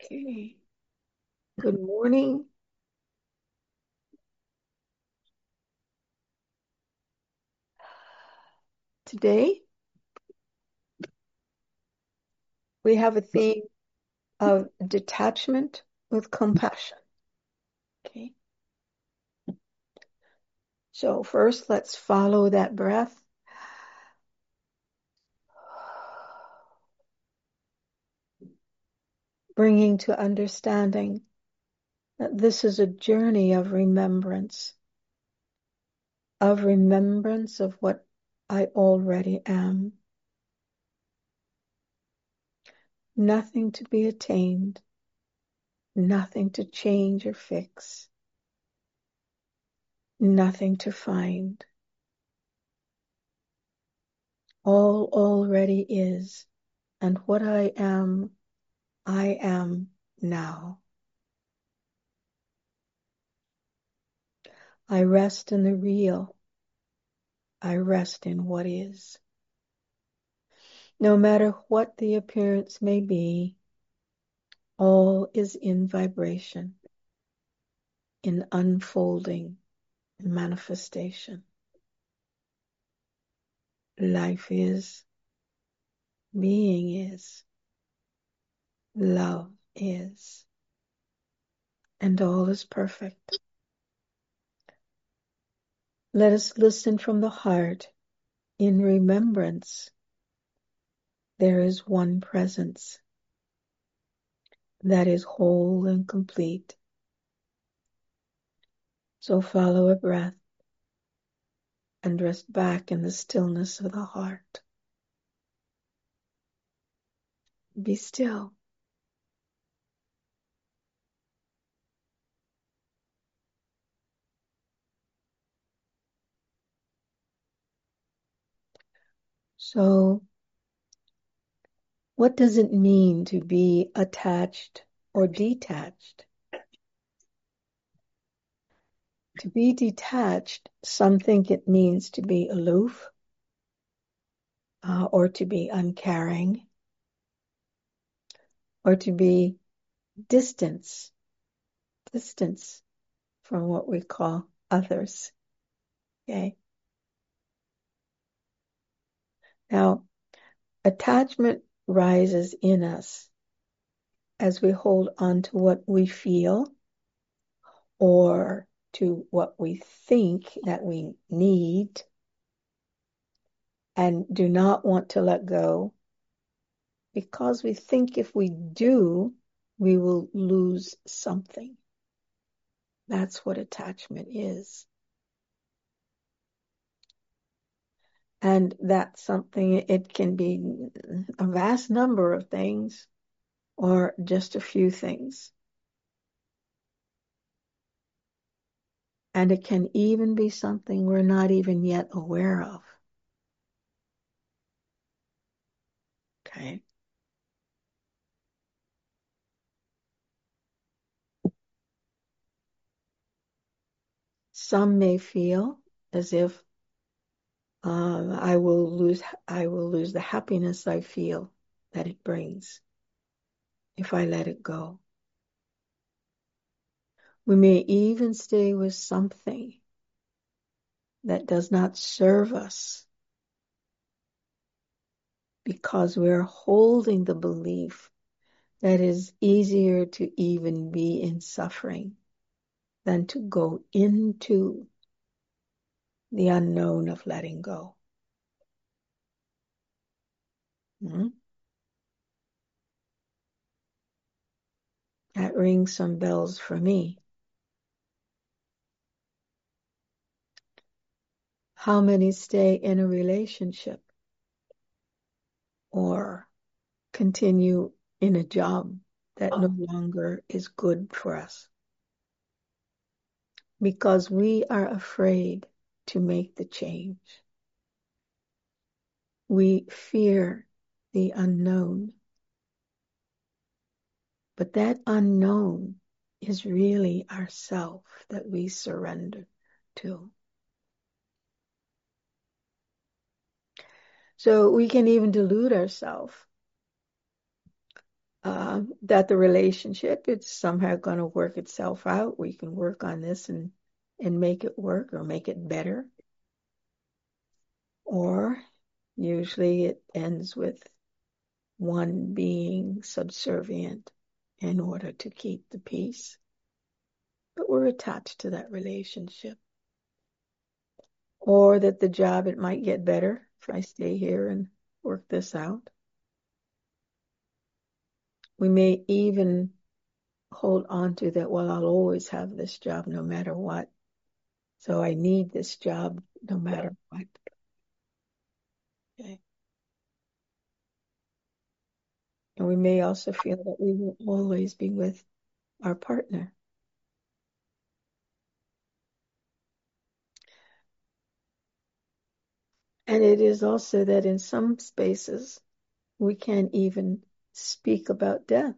Okay. Good morning. Today we have a theme of detachment with compassion. Okay. So first, let's follow that breath. Bringing to understanding that this is a journey of remembrance of what I already am. Nothing to be attained, nothing to change or fix, nothing to find. All already is, and what I am now. I rest in the real. I rest in what is. No matter what the appearance may be, all is in vibration, in unfolding, manifestation. Life is, being is, love is, and all is perfect. Let us listen from the heart in remembrance. There is one presence that is whole and complete. So follow a breath and rest back in the stillness of the heart. Be still. So, what does it mean to be attached or detached? To be detached, some think it means to be aloof or to be uncaring or to be distance from what we call others. Okay. Now, attachment rises in us as we hold on to what we feel or to what we think that we need and do not want to let go because we think if we do, we will lose something. That's what attachment is. And that's something, it can be a vast number of things or just a few things. And it can even be something we're not even yet aware of. Okay. Some may feel as if I will lose the happiness I feel that it brings if I let it go. We may even stay with something that does not serve us because we're holding the belief that it is easier to even be in suffering than to go into the unknown of letting go. Hmm? That rings some bells for me. How many stay in a relationship or continue in a job that no longer is good for us? Because we are afraid to make the change. We fear the unknown. But that unknown is really ourself that we surrender to. So we can even delude ourselves that the relationship, it's somehow going to work itself out. We can work on this and make it work or make it better. Or usually it ends with one being subservient in order to keep the peace. But we're attached to that relationship. Or that the job, it might get better if I stay here and work this out. We may even hold on to that, well, I'll always have this job no matter what. So I need this job no matter what. Okay. And we may also feel that we will always be with our partner. And it is also that in some spaces, we can't even speak about death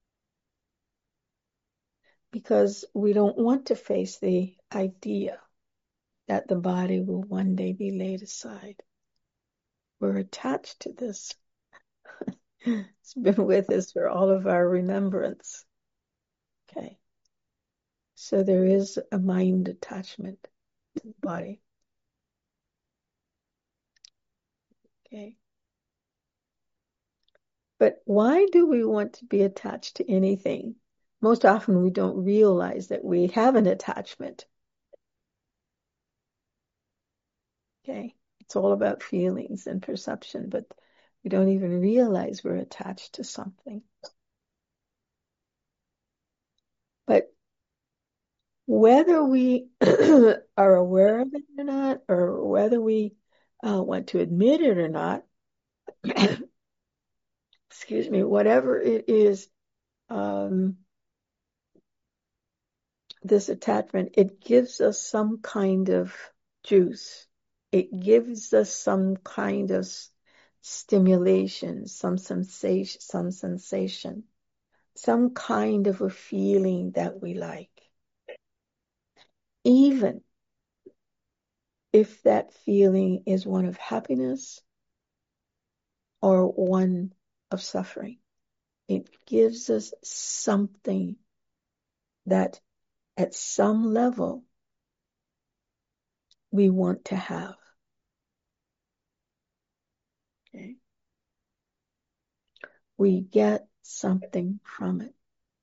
because we don't want to face the idea that the body will one day be laid aside. We're attached to this. It's been with us for all of our remembrance. Okay. So there is a mind attachment to the body. Okay. But why do we want to be attached to anything? Most often we don't realize that we have an attachment. Okay. It's all about feelings and perception, but we don't even realize we're attached to something. But whether we are aware of it or not, or whether we want to admit it or not, excuse me, whatever it is, this attachment, it gives us some kind of juice. It gives us some kind of stimulation, some sensation, some kind of a feeling that we like. Even if that feeling is one of happiness or one of suffering, it gives us something that at some level we want to have. Okay. We get something from it.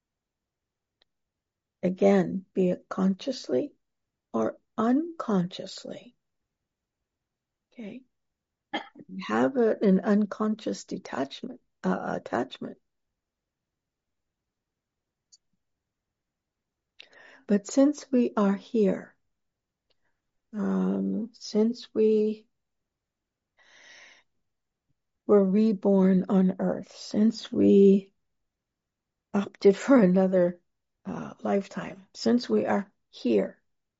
Again, be it consciously or unconsciously. Okay. Have an unconscious attachment. But since we are here, since we were reborn on earth, since we opted for another lifetime, since we are here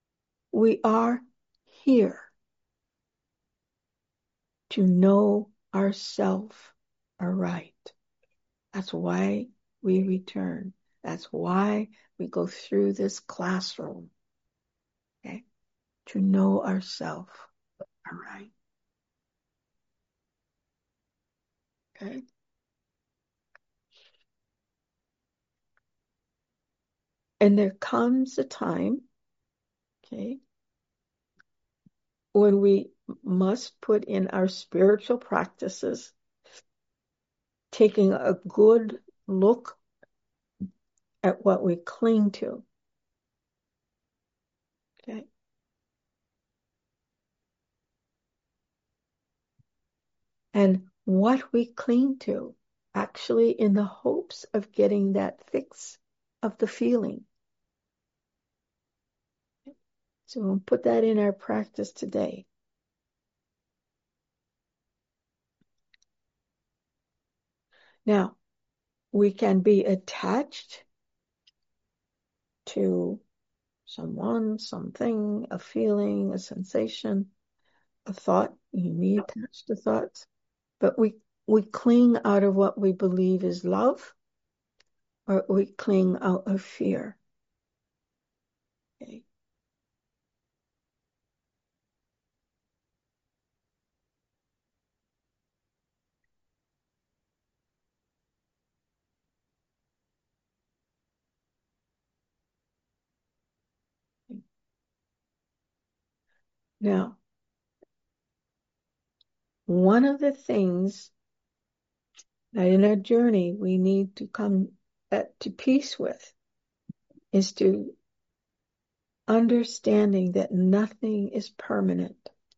to know ourselves aright. That's why we return. That's why we go through this classroom. Okay? To know ourselves aright. Okay? And there comes a time, okay, when we must put in our spiritual practices, taking a good look at what we cling to. Okay. And what we cling to, actually in the hopes of getting that fix of the feeling. So we'll put that in our practice today. Now, we can be attached to someone, something, a feeling, a sensation, a thought. You may attach to thoughts, but we cling out of what we believe is love, or we cling out of fear. Okay. Now, one of the things that in our journey we need to come to peace with is to understanding that nothing is permanent.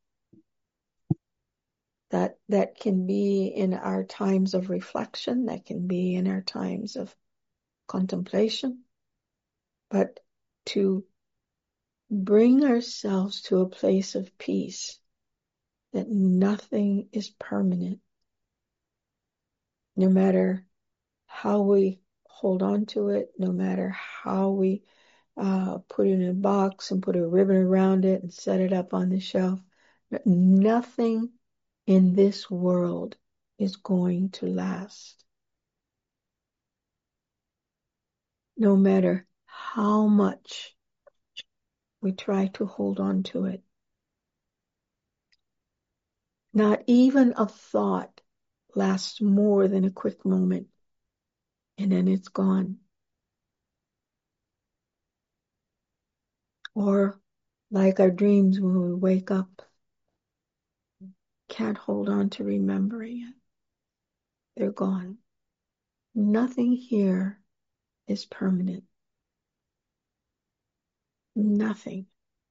That can be in our times of reflection, that can be in our times of contemplation, but to bring ourselves to a place of peace, that nothing is permanent, no matter how we hold on to it, no matter how we put it in a box and put a ribbon around it and set it up on the shelf. Nothing in this world is going to last. No matter how much we try to hold on to it. Not even a thought lasts more than a quick moment, and then it's gone. Or like our dreams when we wake up, can't hold on to remembering it. They're gone. Nothing here is permanent. Nothing.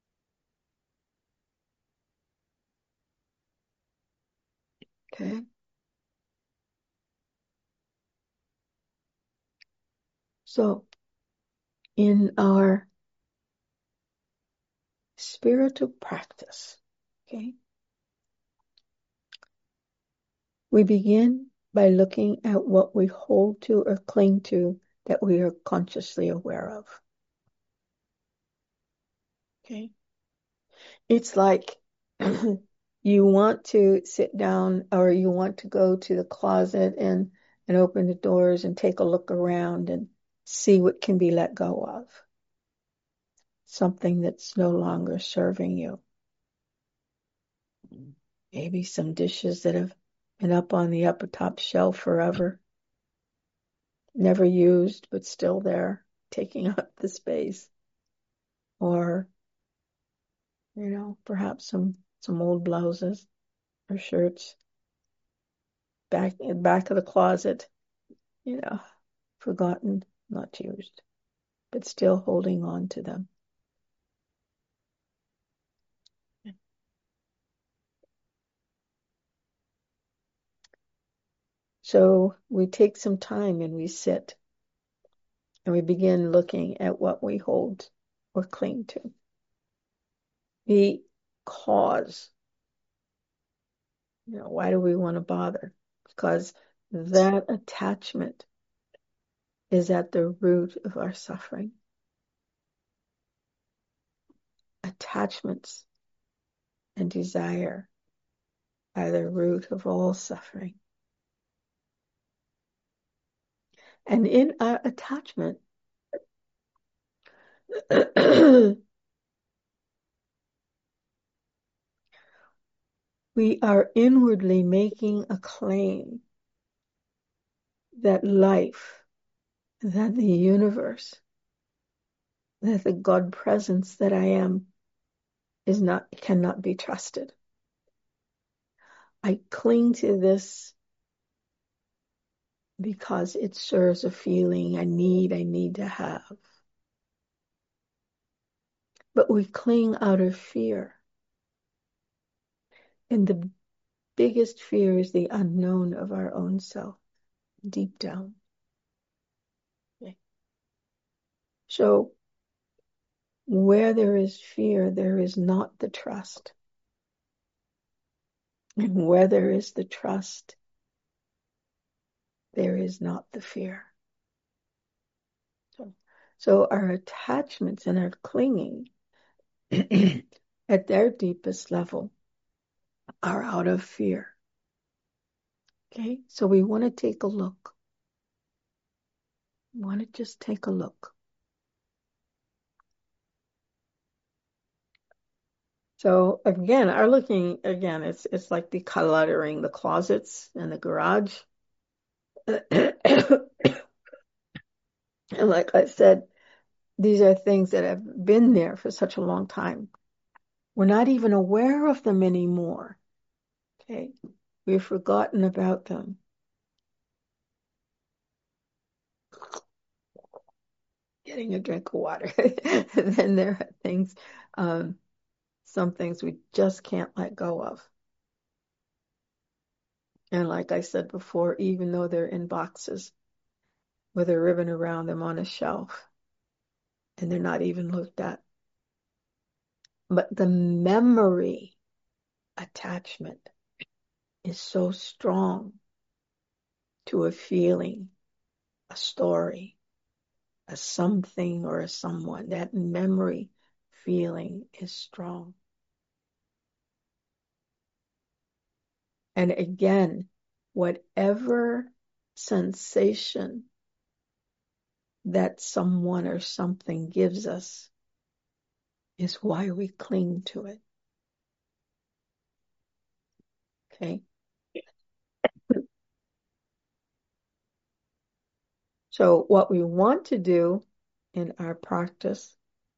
Okay? So, in our spiritual practice, okay, we begin by looking at what we hold to or cling to that we are consciously aware of. Okay? It's like you want to sit down or you want to go to the closet and open the doors and take a look around and see what can be let go of. Something that's no longer serving you. Maybe some dishes that have been up on the upper top shelf forever. Never used, but still there, taking up the space. Or, perhaps some old blouses or shirts back of the closet, forgotten, not used, but still holding on to them. So we take some time and we sit and we begin looking at what we hold or cling to. The cause. Why do we want to bother? Because that attachment is at the root of our suffering. Attachments and desire are the root of all suffering. And in our attachment, we are inwardly making a claim that life, that the universe, that the God presence that I am cannot be trusted. I cling to this because it serves a feeling I need to have. But we cling out of fear. And the biggest fear is the unknown of our own self, deep down. Okay. So, where there is fear, there is not the trust. And where there is the trust, there is not the fear. So our attachments and our clinging at their deepest level are out of fear. Okay, so we want to take a look. We want to just take a look. So again, it's like decluttering the closets and the garage. And like I said, these are things that have been there for such a long time. We're not even aware of them anymore. Okay. We've forgotten about them. Getting a drink of water. And then there are things, some things we just can't let go of. And like I said before, even though they're in boxes with a ribbon around them on a shelf, and they're not even looked at. But the memory attachment is so strong to a feeling, a story, a something or a someone. That memory feeling is strong. And again, whatever sensation that someone or something gives us is why we cling to it. Okay. So what we want to do in our practice,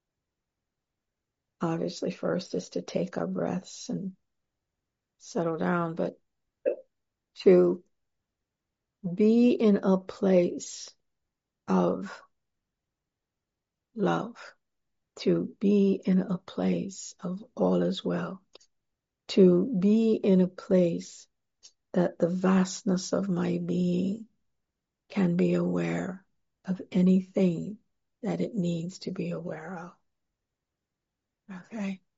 obviously first is to take our breaths and settle down, but to be in a place of love, to be in a place of all is well, to be in a place that the vastness of my being can be aware of anything that it needs to be aware of. Okay?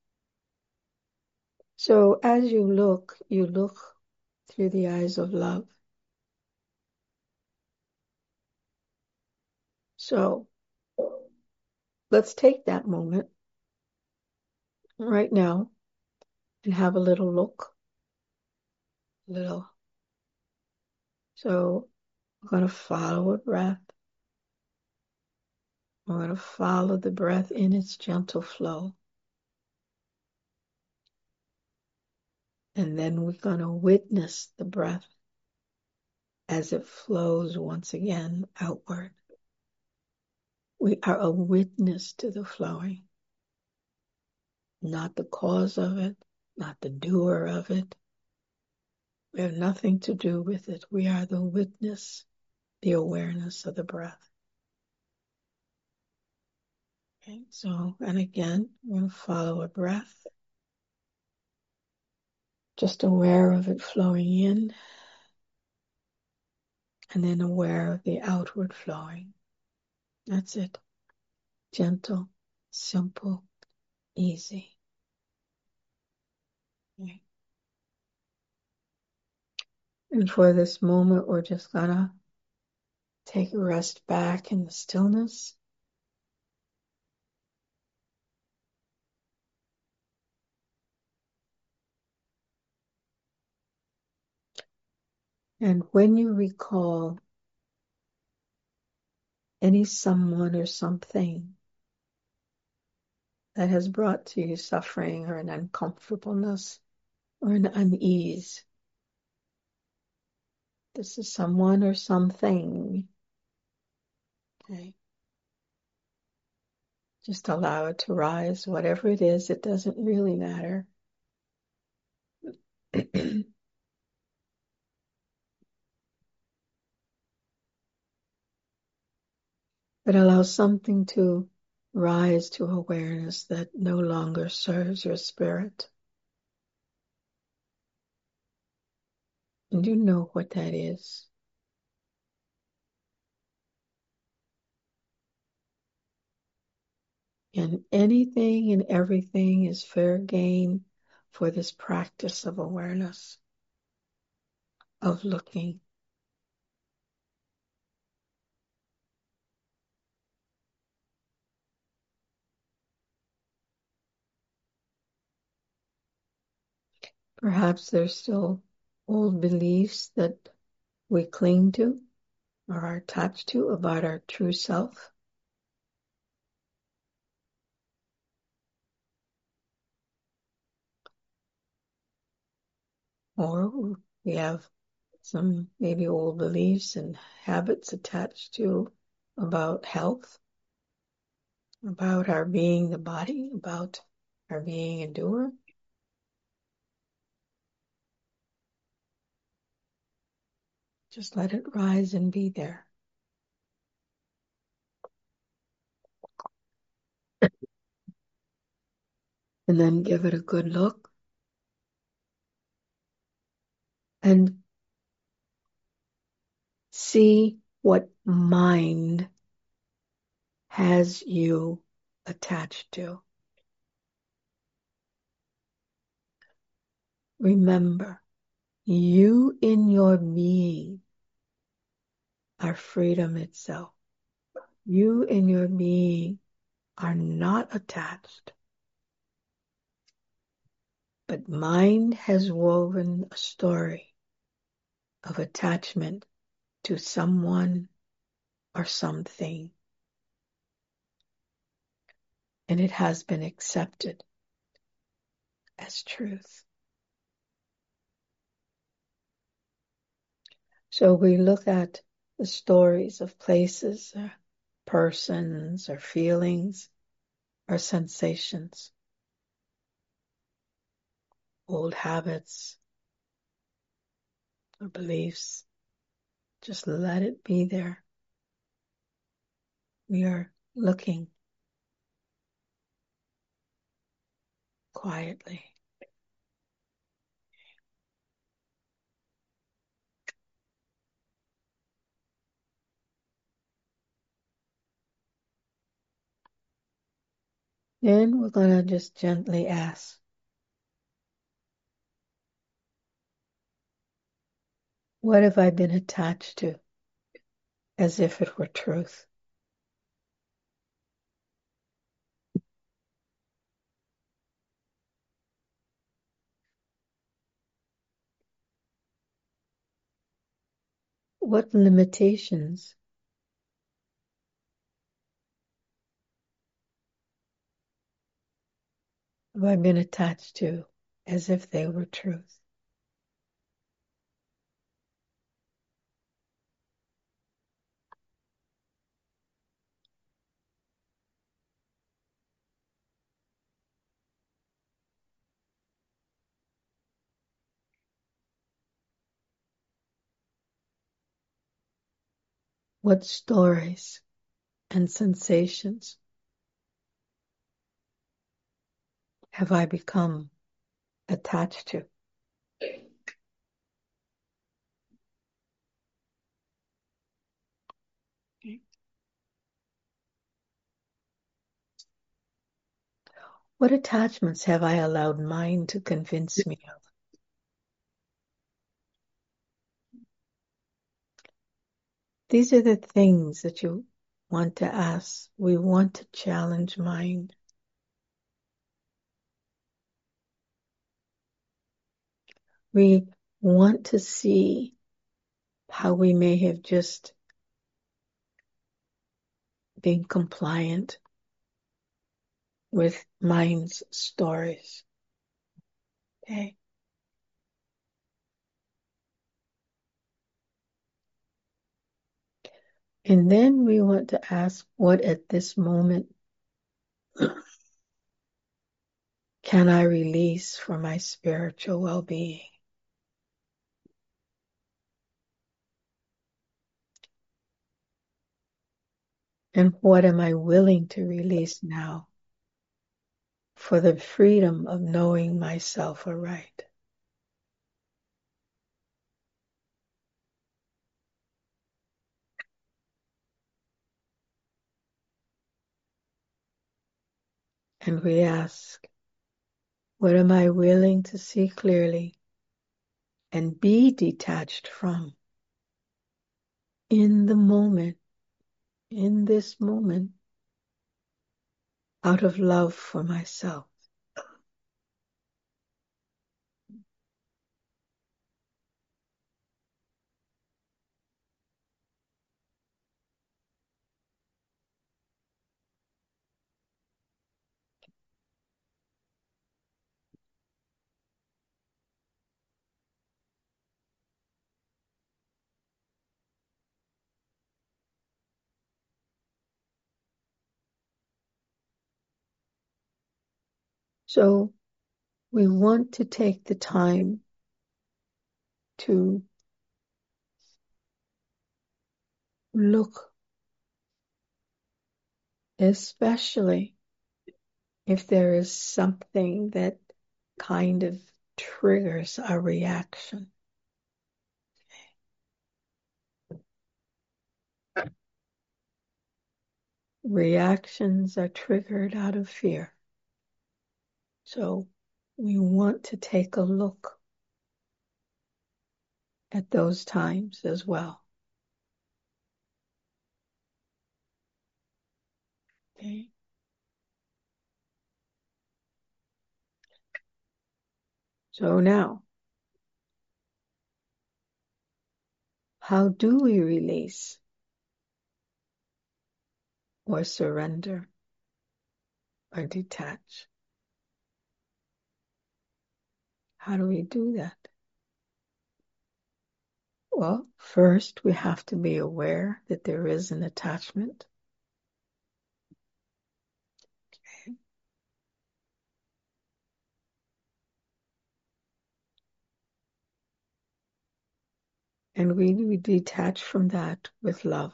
So as you look through the eyes of love. So let's take that moment right now and have a little look. Little. So we're going to follow a breath. We're going to follow the breath in its gentle flow. And then we're going to witness the breath as it flows once again outward. We are a witness to the flowing, not the cause of it, not the doer of it. We have nothing to do with it. We are the witness, the awareness of the breath. Okay, so, and again, we're going to follow a breath, just aware of it flowing in, and then aware of the outward flowing. That's it. Gentle, simple, easy. Okay. And for this moment, we're just gonna take a rest back in the stillness. And when you recall any someone or something that has brought to you suffering or an uncomfortableness or an unease, this is someone or something. Okay. Just allow it to rise, whatever it is, it doesn't really matter. But allow something to rise to awareness that no longer serves your spirit. And you know what that is. And anything and everything is fair game for this practice of awareness, of looking. Perhaps there's still old beliefs that we cling to or are attached to about our true self. Or we have some maybe old beliefs and habits attached to about health, about our being the body, about are being endured. Just let it rise and be there. And then give it a good look. And see what mind has you attached to. Remember, you in your being are freedom itself. You in your being are not attached. But mind has woven a story of attachment to someone or something, and it has been accepted as truth. So we look at the stories of places, or persons, or feelings, or sensations, old habits, or beliefs. Just let it be there. We are looking quietly. Then we're going to just gently ask, what have I been attached to as if it were truth? What limitations have I been attached to as if they were truth? What stories and sensations have I become attached to? What attachments have I allowed mind to convince me of? These are the things that you want to ask. We want to challenge mind. We want to see how we may have just been compliant with mind's stories. Okay. And then we want to ask, what at this moment can I release for my spiritual well-being? And what am I willing to release now for the freedom of knowing myself aright? And we ask, what am I willing to see clearly and be detached from in the moment, in this moment, out of love for myself? So we want to take the time to look, especially if there is something that kind of triggers a reaction. Reactions are triggered out of fear. So we want to take a look at those times as well. Okay. So now, how do we release or surrender or detach? How do we do that? Well, first we have to be aware that there is an attachment. Okay. And we detach from that with love,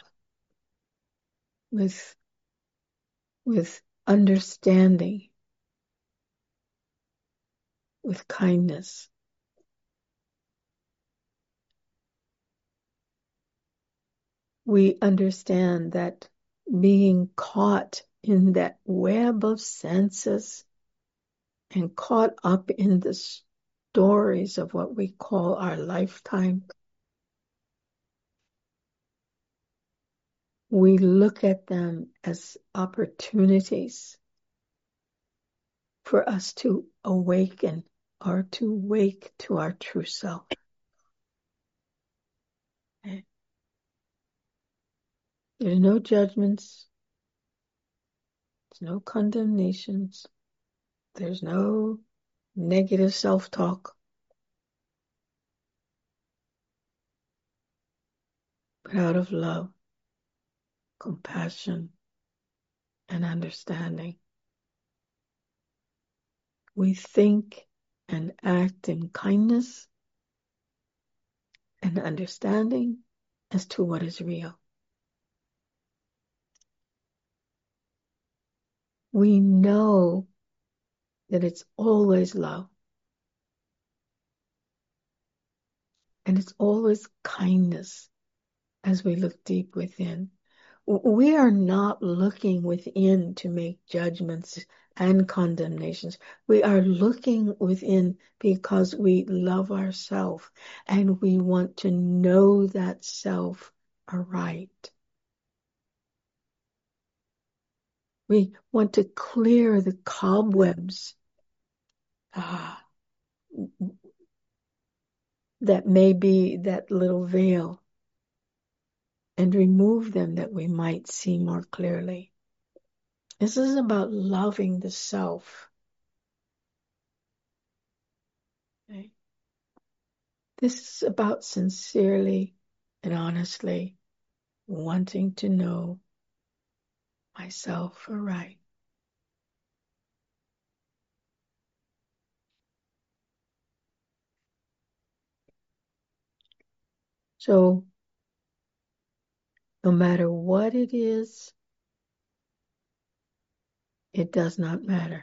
with understanding, with kindness. We understand that being caught in that web of senses and caught up in the stories of what we call our lifetime, we look at them as opportunities for us to awaken or to wake to our true self. Okay. There's no judgments, there's no condemnations, there's no negative self-talk, but out of love, compassion, and understanding, we think and act in kindness and understanding as to what is real. We know that it's always love and it's always kindness as we look deep within. We are not looking within to make judgments and condemnations. We are looking within because we love ourselves and we want to know that self aright. We want to clear the cobwebs that may be that little veil and remove them that we might see more clearly. This is about loving the self. Okay? This is about sincerely and honestly wanting to know myself aright. So, no matter what it is, it does not matter.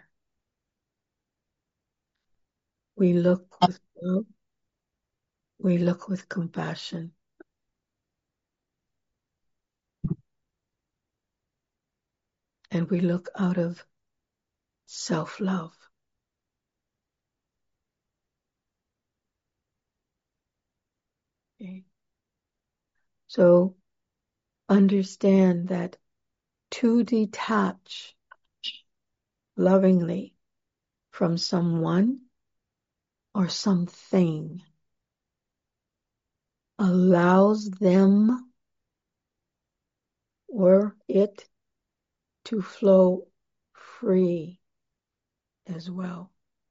We look with love, we look with compassion, and we look out of self-love. Okay? So, understand that to detach lovingly from someone or something allows them or it to flow free as well.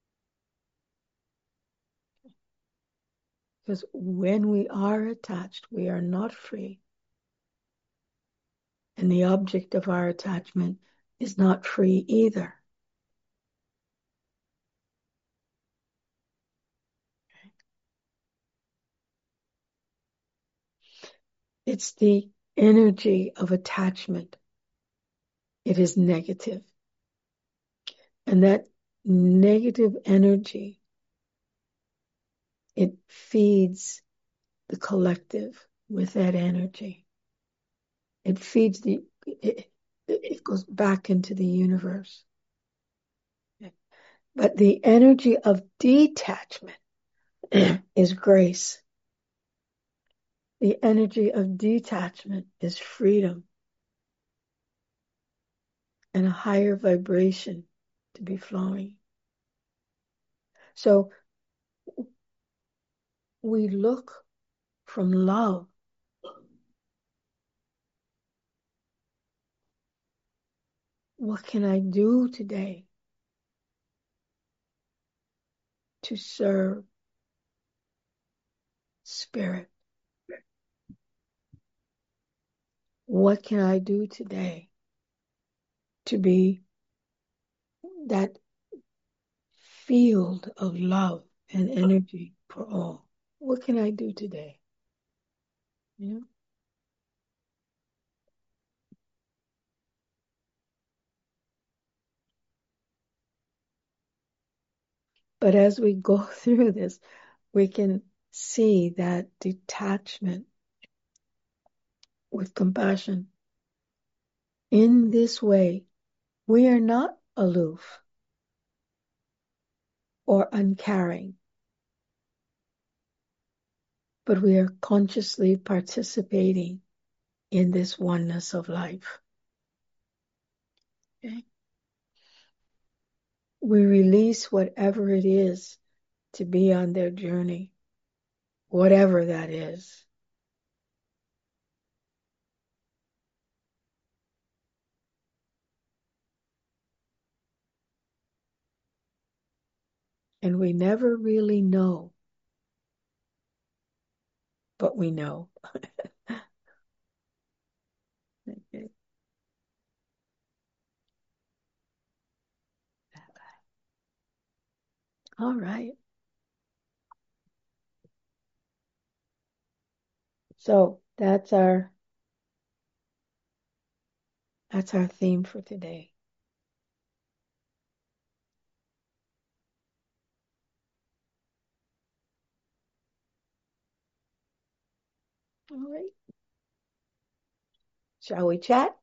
Because when we are attached, we are not free. And the object of our attachment is not free either. It's the energy of attachment. It is negative. And that negative energy, it feeds the collective with that energy. It feeds it goes back into the universe. But the energy of detachment is grace. The energy of detachment is freedom and a higher vibration to be flowing. So we look from love. What can I do today to serve spirit? What can I do today to be that field of love and energy for all? What can I do today? You know? But as we go through this, we can see that detachment with compassion. In this way, we are not aloof or uncaring, but we are consciously participating in this oneness of life. Okay? We release whatever it is to be on their journey, whatever that is. And we never really know, but we know. Okay. All right. So that's our theme for today. All right. Shall we chat?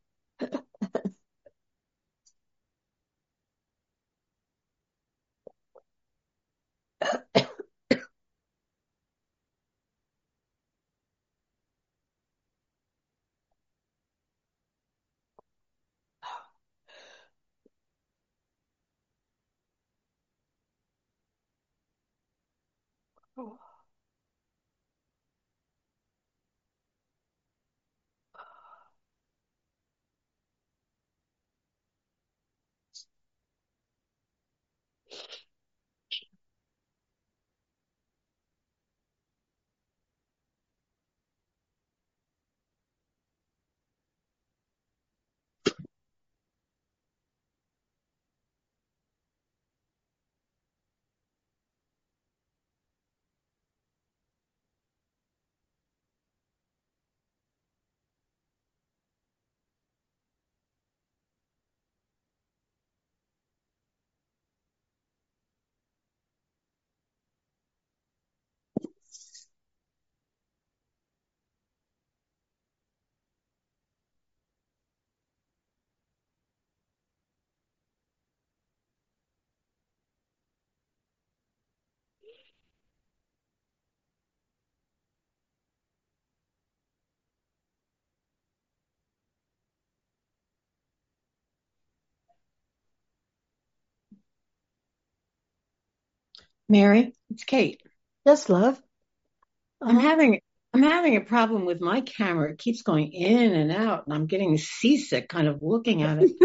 Mary, it's Kate. Yes, love. I'm Uh-huh. having a problem with my camera. It keeps going in and out, and I'm getting seasick kind of looking at it.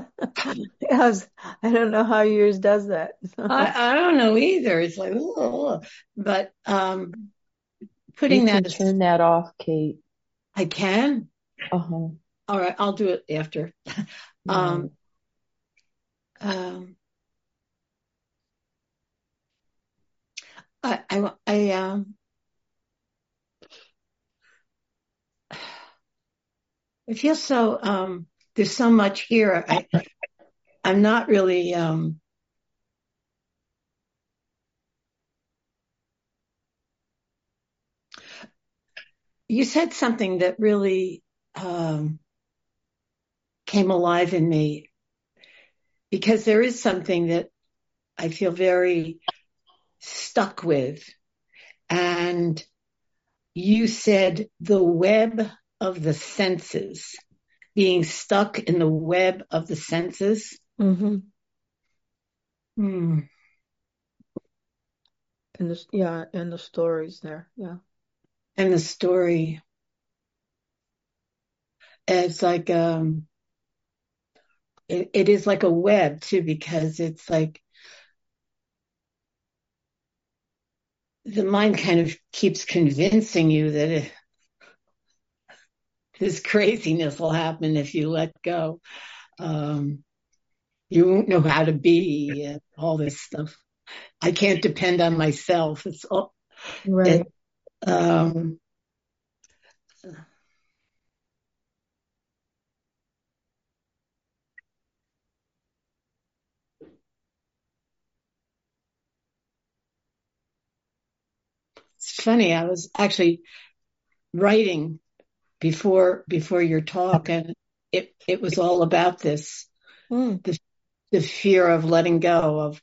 Yes, I don't know how yours does that. I don't know either. It's like, ugh. But You putting that can as turn that off, Kate. I can. Uh-huh. All right, I'll do it after. Um, Right. um, I I feel so, there's so much here. I'm not really, you said something that really, came alive in me because there is something that I feel very stuck with. And you said the web of the senses, being stuck in the web of the senses. Mm-hmm. Hmm. And the stories there. Yeah. And the story, it's like, it is like a web too, because it's like the mind kind of keeps convincing you that this craziness will happen if you let go. Um, you won't know how to be and all this stuff. I can't depend on myself. It's all, Right. it, um, it's funny. I was actually writing before your talk, and it was all about this, Mm. the fear of letting go, of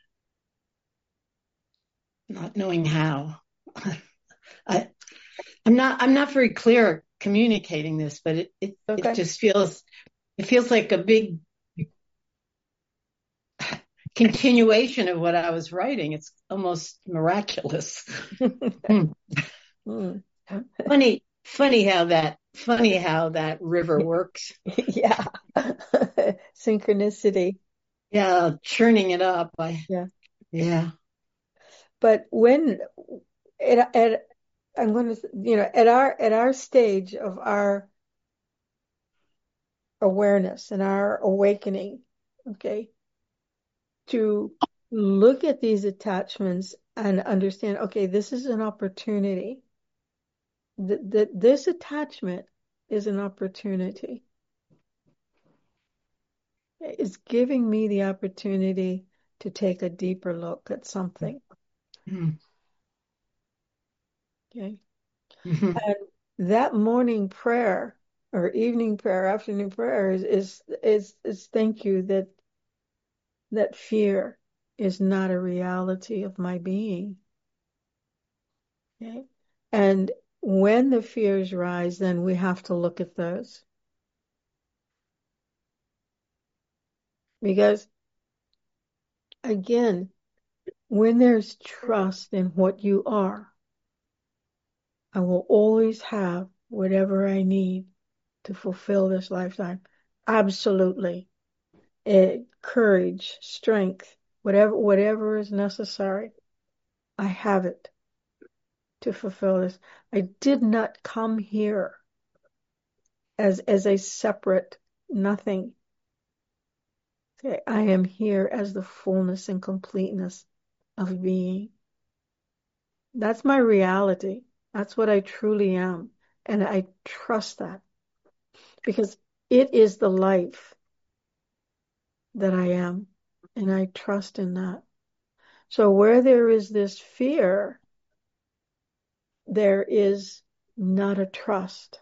not knowing how. I, I'm not very clear at communicating this, but it Okay. just feels like a big continuation of what I was writing. It's almost miraculous. Hmm. Mm. Funny how that river works. Yeah. Synchronicity. Yeah, churning it up. Yeah. Yeah. But when at I'm going to, at our stage of our awareness and our awakening, okay, to look at these attachments and understand, okay, this is an opportunity. This attachment is an opportunity. It's giving me the opportunity to take a deeper look at something. Mm-hmm. Okay. Mm-hmm. And that morning prayer or evening prayer, afternoon prayer is thank you that fear is not a reality of my being. Okay. And when the fears rise, then we have to look at those. Because again, when there's trust in what you are, I will always have whatever I need to fulfill this lifetime. Absolutely. Courage, strength, whatever is necessary, I have it to fulfill this. I did not come here as a separate nothing. Okay, I am here as the fullness and completeness of being. That's my reality. That's what I truly am. And I trust that because it is the life that I am. And I trust in that. So where there is this fear, there is not a trust.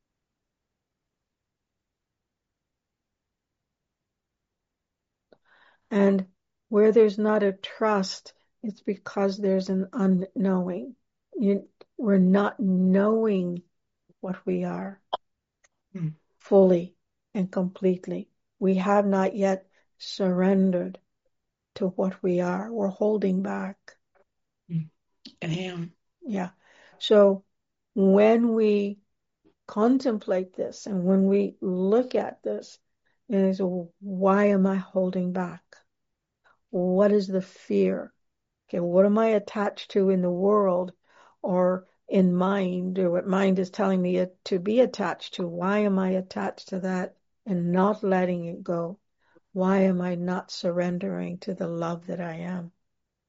And where there's not a trust, it's because there's an unknowing. We're not knowing what we are fully and completely. We have not yet surrendered to what we are. We're holding back. I am. Yeah. So when we contemplate this and when we look at this, is why am I holding back? What is the fear? Okay, what am I attached to in the world or in mind, or what mind is telling me to be attached to? Why am I attached to that and not letting it go? Why am I not surrendering to the love that I am?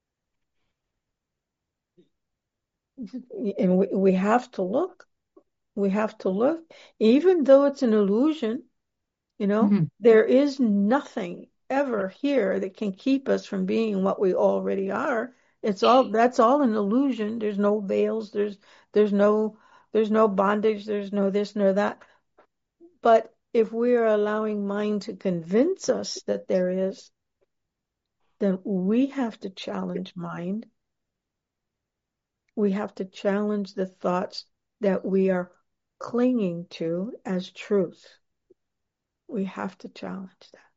And we have to look. We have to look, even though it's an illusion, Mhm. there is nothing ever here that can keep us from being what we already are. That's all an illusion. There's no veils, there's no there's no bondage, there's no this nor that. But if we are allowing mind to convince us that there is, then we have to challenge mind. We have to challenge the thoughts that we are clinging to as truth. We have to challenge that.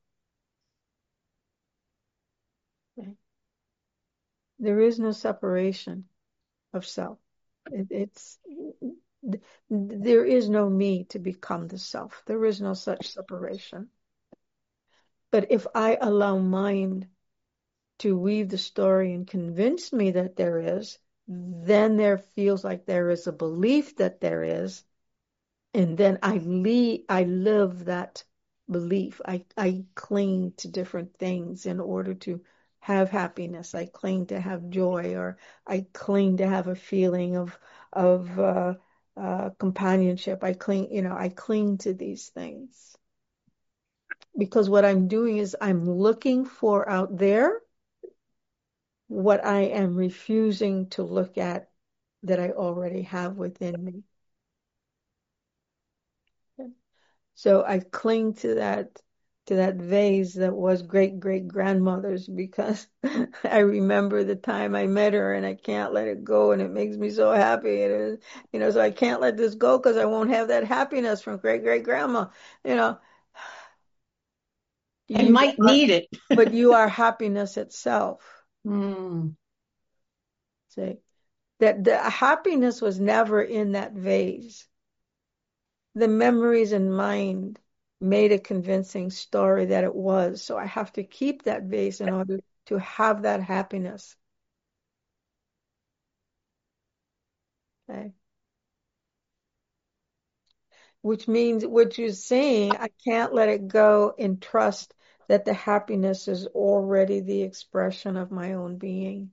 Okay? There is no separation of self. It's there is no me to become the self. There is no such separation. But if I allow mind to weave the story and convince me that there is, then there feels like there is a belief that there is, and then I live that belief. I cling to different things in order to have happiness. I cling to have joy, or I cling to have a feeling of companionship. I cling to these things because what I'm doing is I'm looking for out there what I am refusing to look at that I already have within me. So I cling to that vase that was great great grandmother's because I remember the time I met her and I can't let it go and it makes me so happy. It is, so I can't let this go because I won't have that happiness from great great grandma. You know, I you might are, need it. but you are happiness itself. Mm. See, that the happiness was never in that vase. The memories in mind made a convincing story that it was. So I have to keep that vase in order to have that happiness. Okay. Which means what you're saying, I can't let it go and trust that the happiness is already the expression of my own being.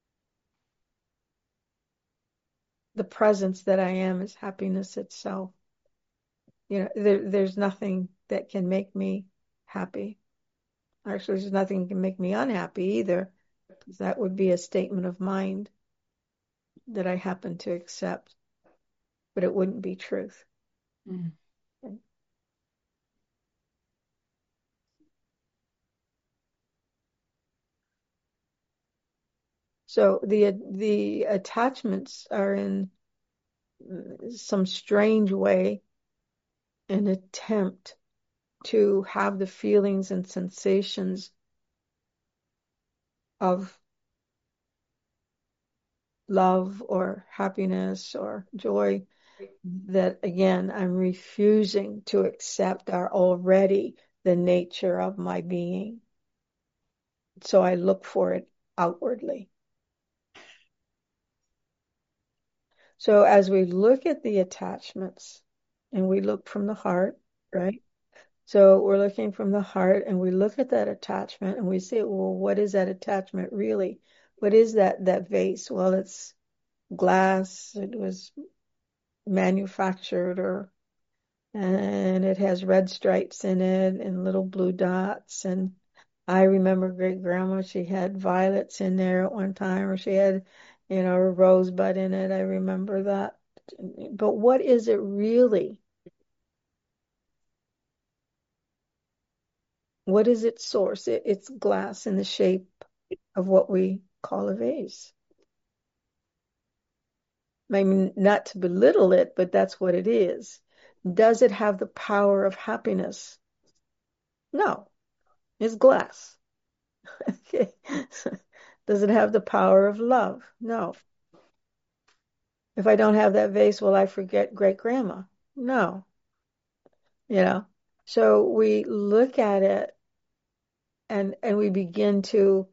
The presence that I am is happiness itself. There's nothing that can make me happy. Actually, there's nothing that can make me unhappy either, because that would be a statement of mind that I happen to accept, but it wouldn't be truth. Mm. So the attachments are in some strange way an attempt to have the feelings and sensations of love or happiness or joy that again I'm refusing to accept are already the nature of my being. So I look for it outwardly. So as we look at the attachments and we look from the heart, right? So we're looking from the heart and we look at that attachment and we say, well, what is that attachment really? What is that vase? Well, it's glass. It was manufactured and it has red stripes in it and little blue dots. And I remember great grandma, she had violets in there at one time, or she had, a rosebud in it. I remember that. But what is it really? What is its source? It's glass in the shape of what we call a vase. I mean, not to belittle it, but that's what it is. Does it have the power of happiness? No, it's glass. Okay. Does it have the power of love? No. If I don't have that vase, will I forget great grandma? No. You know. So we look at it and we begin to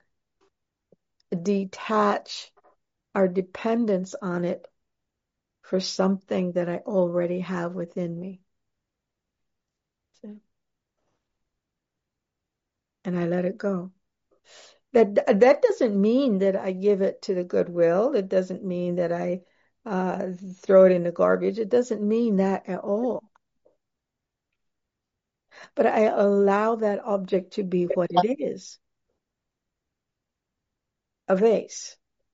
detach our dependence on it for something that I already have within me. So, and I let it go. That doesn't mean that I give it to the goodwill. It doesn't mean that I throw it in the garbage. It doesn't mean that at all. But I allow that object to be what it is, a vase.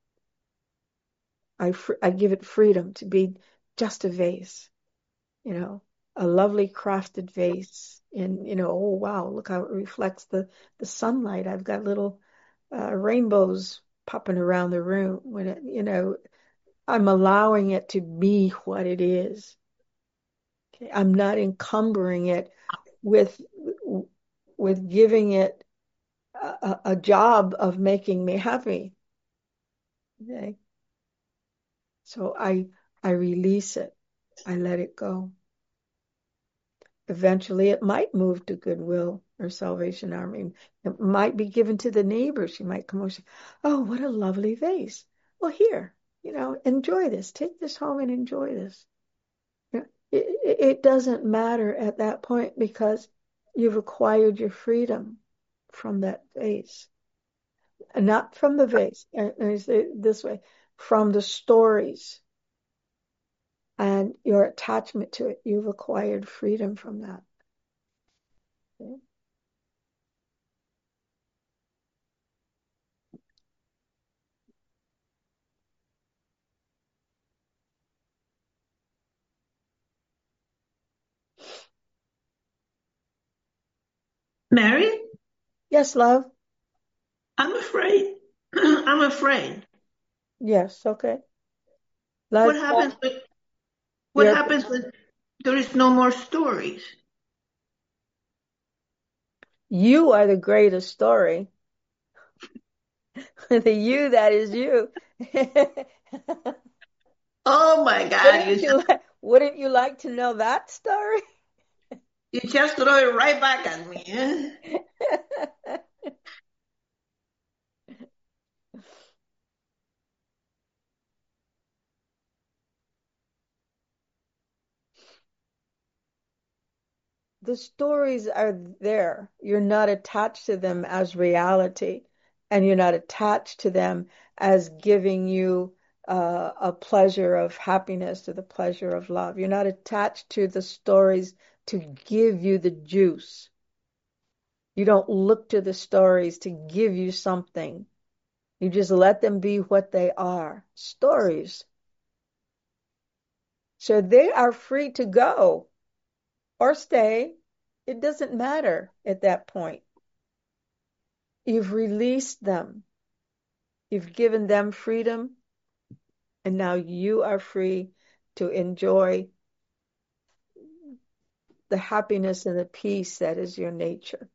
I give it freedom to be just a vase, you know, a lovely crafted vase. And, oh, wow, look how it reflects the sunlight. I've got little rainbows popping around the room when I'm allowing it to be what it is. Okay? I'm not encumbering it with giving it a job of making me happy. Okay? So I release it. I let it go. Eventually it might move to Goodwill or Salvation Army. It might be given to the neighbor. She might come over and say, "Oh, what a lovely vase. Well, here, enjoy this. Take this home and enjoy this." It doesn't matter at that point because you've acquired your freedom from that vase. And not from the vase, I say it this way, from the stories and your attachment to it. You've acquired freedom from that. Okay? Mary, Yes, love. I'm afraid. I'm afraid. Yes, okay. What Let's happens when, what you're happens when there is no more stories? you are the greatest story. The you that is you. Oh my God, Wouldn't you like to know that story? you just throw it right back at me. The stories are there. You're not attached to them as reality, and you're not attached to them as giving you a pleasure of happiness or the pleasure of love. You're not attached to the stories to give you the juice. You don't look to the stories to give you something. You just let them be what they are, stories. So they are free to go or stay. It doesn't matter at that point. You've released them. You've given them freedom, and now you are free to enjoy the happiness and the peace that is your nature.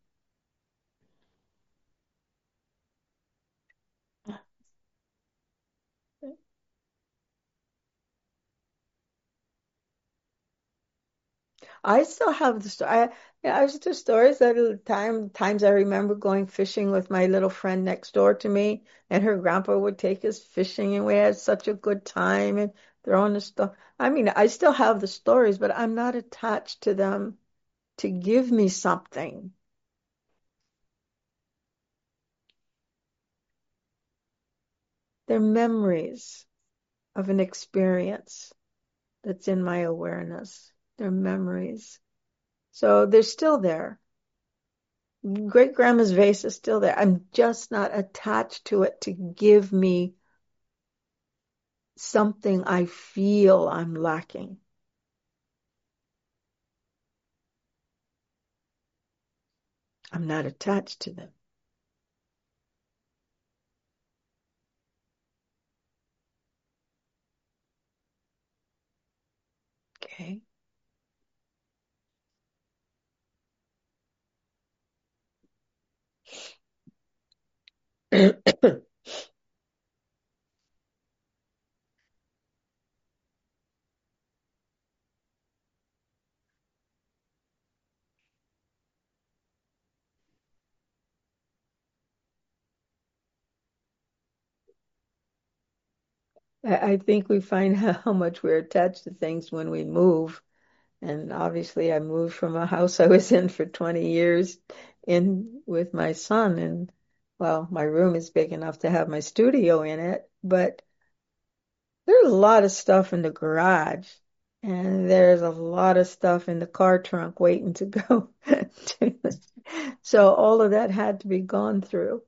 I still have the story. I was just stories that at the times I remember going fishing with my little friend next door to me, and her grandpa would take us fishing, and we had such a good time and throwing the stuff. I mean, I still have the stories, but I'm not attached to them to give me something. They're memories of an experience that's in my awareness. They're memories. So they're still there. Great grandma's vase is still there. I'm just not attached to it to give me something I feel I'm lacking. I'm not attached to them. Okay. I think we find how much we're attached to things when we move. And obviously, I moved from a house I was in for 20 years in with my son. And well, my room is big enough to have my studio in it, but there's a lot of stuff in the garage, and there's a lot of stuff in the car trunk waiting to go. So all of that had to be gone through,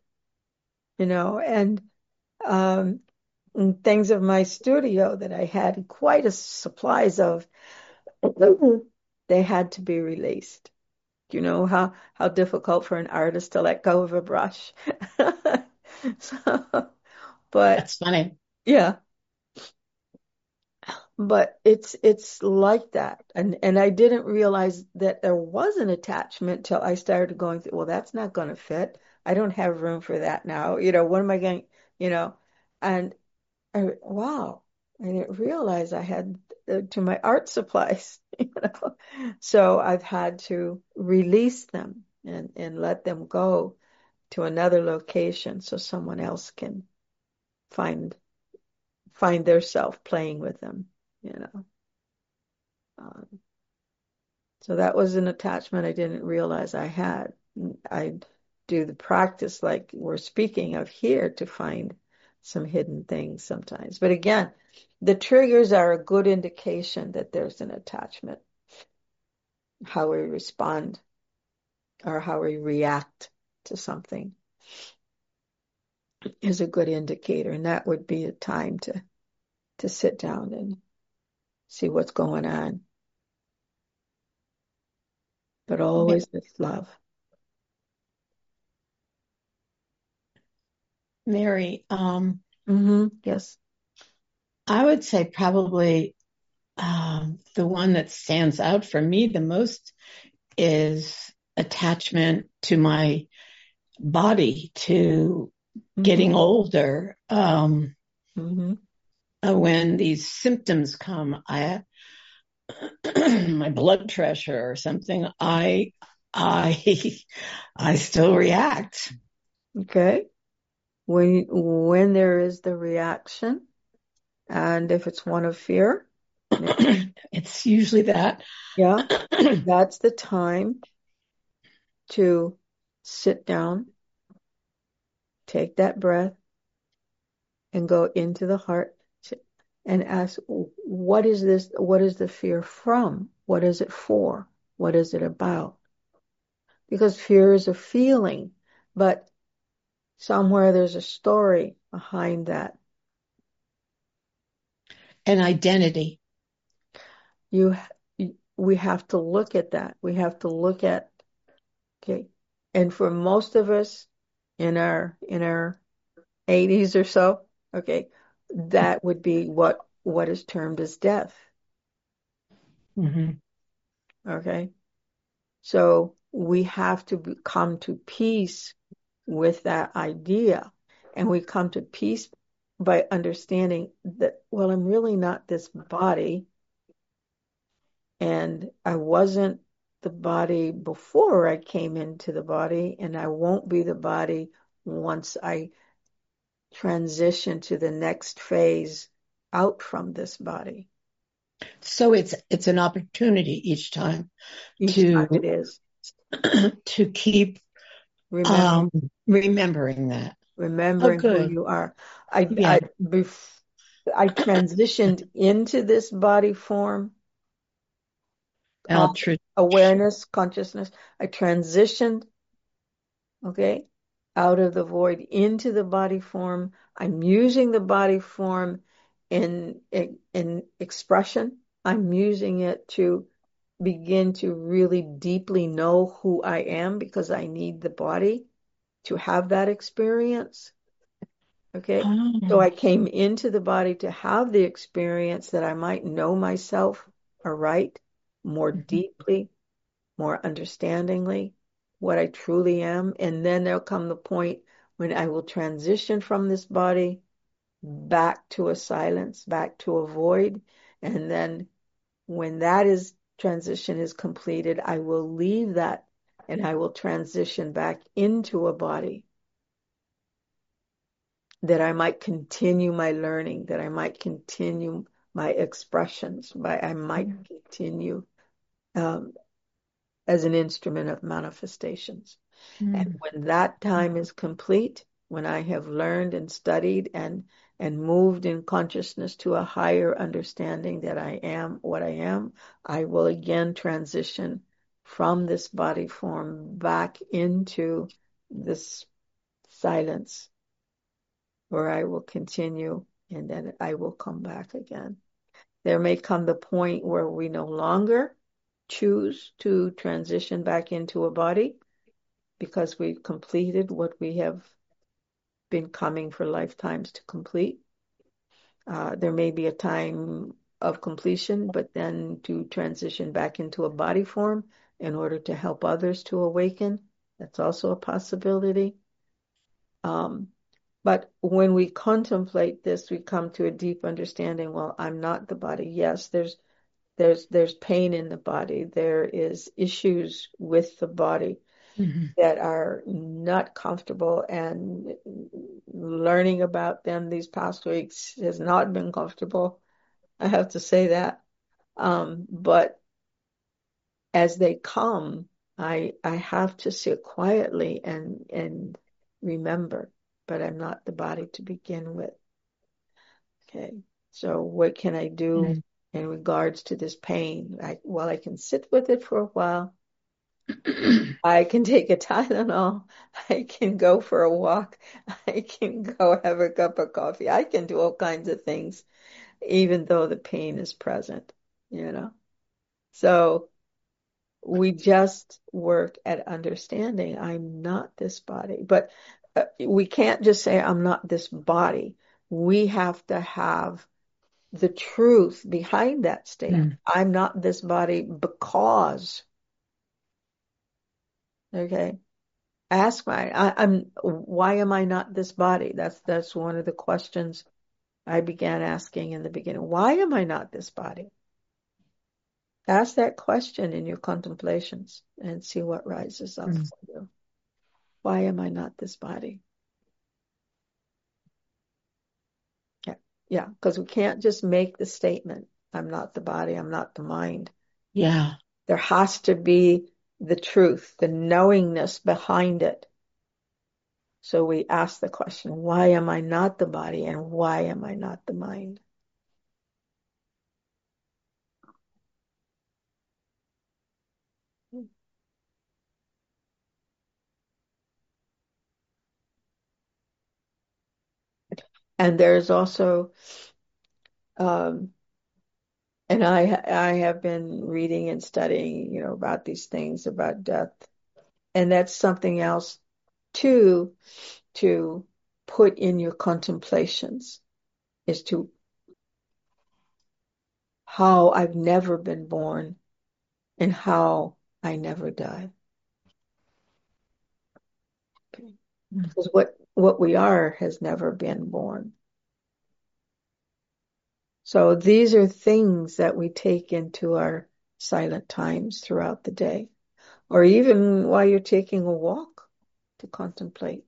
um, and things of my studio that I had quite a supplies of, they had to be released. You know how difficult for an artist to let go of a brush. So, but That's funny. yeah, but it's like that. And I didn't realize that there was an attachment till I started going through, well, that's not going to fit. I don't have room for that now. What am I going, you know? And wow, I didn't realize I had to my art supplies, So I've had to release them and let them go to another location so someone else can find their self playing with them, you know. Um, so that was an attachment I didn't realize I had. I do the practice like we're speaking of here to find some hidden things sometimes. But again, the triggers are a good indication that there's an attachment. How we respond or how we react to something is a good indicator. And that would be a time to sit down and see what's going on. But always with love. Mary, Yes. I would say probably the one that stands out for me the most is attachment to my body, to getting older. When these symptoms come, my blood pressure or something, I still react. Okay. When there is the reaction, and if it's one of fear, it's usually that. Yeah, that's the time to sit down, take that breath, and go into the heart and ask, what is this? What is the fear from? What is it for? What is it about? Because fear is a feeling, but somewhere there's a story behind that. An identity. We have to look at that. We have to look at, okay. And for most of us in our 80s or so, okay, that would be what is termed as death. Okay. So we have to come to peace with that idea. And we come to peace by understanding that, well, I'm really not this body. And I wasn't the body before I came into the body, and I won't be the body once I transition to the next phase out from this body. So it's an opportunity each time Time it is to keep remembering that. Remembering who you are. I transitioned into this body form, awareness, consciousness. I transitioned, okay, out of the void into the body form. I'm using the body form in expression. I'm using it to begin to really deeply know who I am because I need the body to have that experience. Okay. So I came into the body to have the experience that I might know myself aright, more deeply, more understandingly, what I truly am. And then there'll come the point when I will transition from this body back to a silence, back to a void. And then when transition is completed, I will leave that and I will transition back into a body that I might continue my learning, that I might continue my expressions, I might continue as an instrument of manifestations. And when that time is complete, when I have learned and studied and and moved in consciousness to a higher understanding that I am what I am, I will again transition from this body form back into this silence, where I will continue and then I will come back again. There may come the point where we no longer choose to transition back into a body because we've completed what we have been coming for lifetimes to complete. There may be a time of completion, but then to transition back into a body form in order to help others to awaken, that's also a possibility. But when we contemplate this, we come to a deep understanding, well, I'm not the body. Yes, there's pain in the body. There is issues with the body that are not comfortable, and learning about them these past weeks has not been comfortable. I have to say that. But as they come, I have to sit quietly and remember, but I'm not the body to begin with. Okay. So what can I do in regards to this pain? I can sit with it for a while. I can take a Tylenol. I can go for a walk. I can go have a cup of coffee. I can do all kinds of things, even though the pain is present, you know. So we just work at understanding I'm not this body. But we can't just say I'm not this body. We have to have the truth behind that statement. I'm not this body because, okay. Why am I not this body? That's one of the questions I began asking in the beginning. Why am I not this body? Ask that question in your contemplations and see what rises up for you. Why am I not this body? Yeah, because we can't just make the statement, I'm not the body, I'm not the mind. Yeah. There has to be the truth, the knowingness behind it. So we ask the question, why am I not the body and why am I not the mind? And there's also, and I have been reading and studying, about these things about death. And that's something else too, to put in your contemplations, is to how I've never been born and how I never die. Okay. Because what we are has never been born. So these are things that we take into our silent times throughout the day, or even while you're taking a walk to contemplate.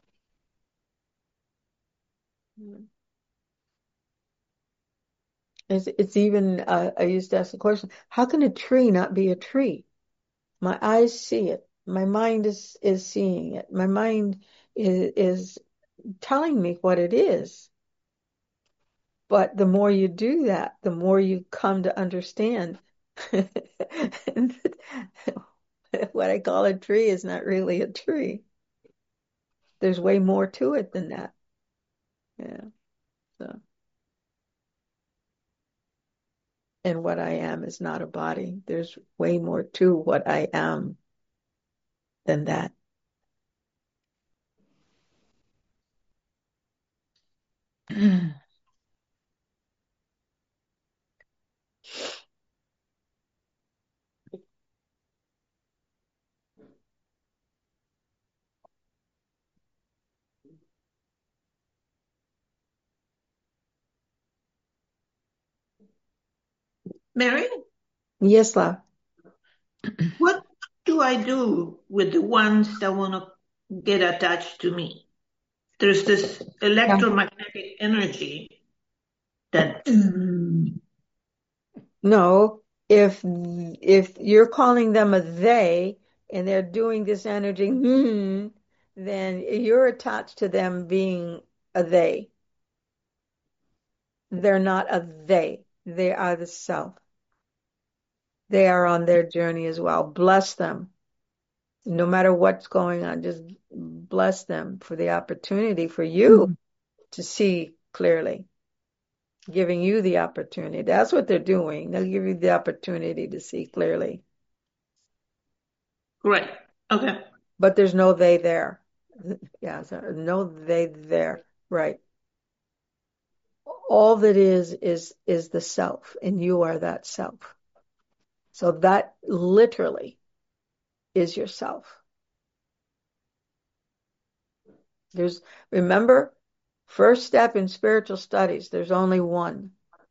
It's even, I used to ask the question, how can a tree not be a tree? My eyes see it. My mind is seeing it. My mind is telling me what it is. But the more you do that, the more you come to understand what I call a tree is not really a tree. There's way more to it than that. Yeah. So, and what I am is not a body. There's way more to what I am than that. Mary, Yes, love. what do I do with the ones that want to get attached to me? There's this electromagnetic energy that No, if you're calling them a they and they're doing this energy, then you're attached to them being a they. They're not a they. They are the self. They are on their journey as well. Bless them. No matter what's going on, just bless them for the opportunity for you to see clearly, giving you the opportunity. That's what they're doing. They'll give you the opportunity to see clearly. Right. Okay. But there's no they there. Yeah, so no they there. Right. All that is the self, and you are that self. So that literally is yourself. Remember, first step in spiritual studies, there's only one.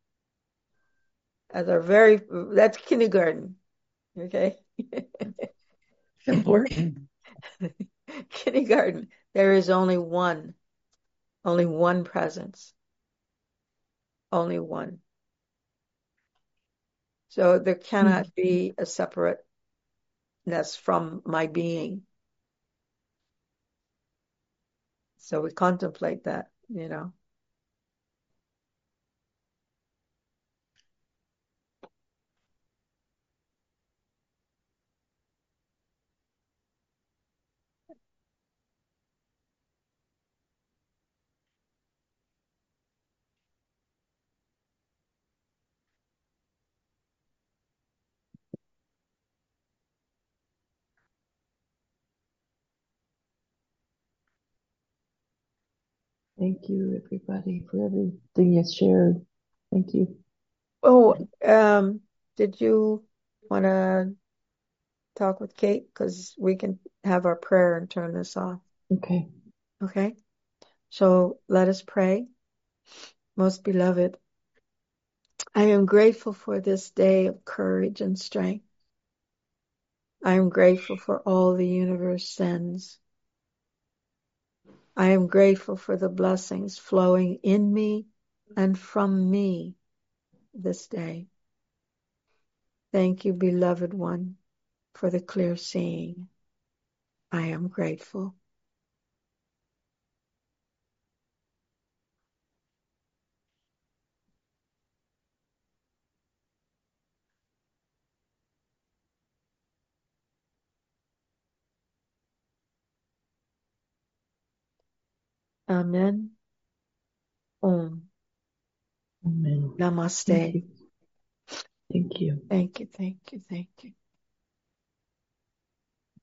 That's kindergarten. Okay? Important. Kindergarten. There is only one presence. Only one. So there cannot be a separateness from my being. So we contemplate that, Thank you, everybody, for everything you shared. Thank you. Oh, did you want to talk with Kate? Because we can have our prayer and turn this off. Okay. Okay? So let us pray. Most beloved, I am grateful for this day of courage and strength. I am grateful for all the universe sends. I am grateful for the blessings flowing in me and from me this day. Thank you, beloved one, for the clear seeing. I am grateful. Amen. Om. Amen. Namaste. Thank you. Thank you. Thank you, thank you, thank you.